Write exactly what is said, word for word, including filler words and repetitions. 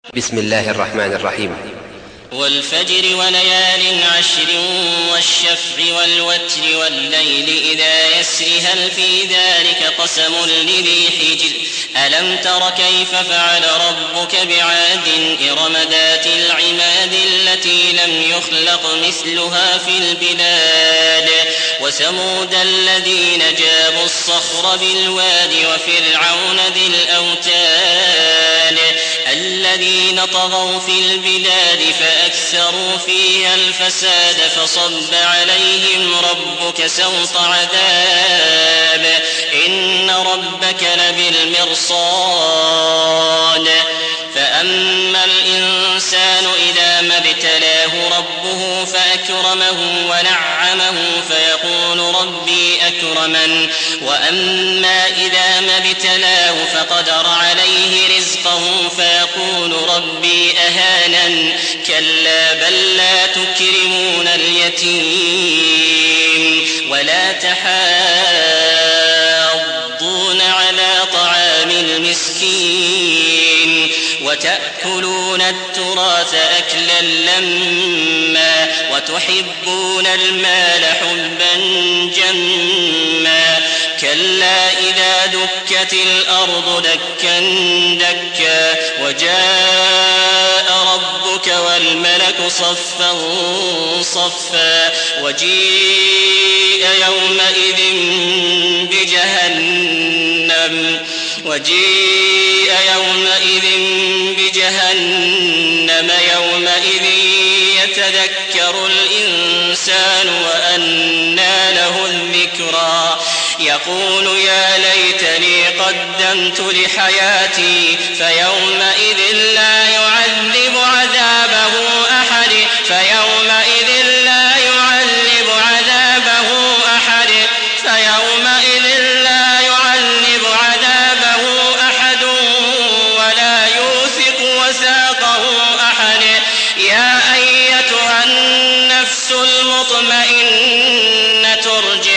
بسم الله الرحمن الرحيم. والفجر وليال عشر والشفع والوتر والليل إذا يسر هل في ذلك قسم لذي حجر ألم تر كيف فعل ربك بعاد إرم ذات العماد التي لم يخلق مثلها في البلاد وثمود الذين جابوا الصخر بالواد وفرعون ذي الأوتاد الذين طغوا في البلاد فأكثروا فيها الفساد فصب عليهم ربك سوط عذاب إن ربك لبالمرصاد فأما الإنسان إذا ما ابتلاه ربه فأكرمه ونعمه فيقول ربي أكرمن وأما إذا ما ابتلاه فقدر عليه رزقه فيقول ربي أهانن كلا بل لا تكرمون اليتيم ولا تحاضون على طعام المسكين وتأكلون التراث أكلا لما وتحبون المال حبا جما كلا إذا دكت الأرض دكا دكا وجاء ربك والملك صفا صفا وجيء يومئذ بجهنم وجيء يومئذ بجهنم يومئذ يتذكر الإنسان وأنى له الذكرى يقول يا ليتني قدمت لحياتي فيومئذ لا يعذب عذابه أحد فيومئذ لا يعذب عذابه أحد فيومئذ لا يعذب عذابه أحد ولا يوثق وثاقه أحد يا أيتها النفس المطمئنة ارجعي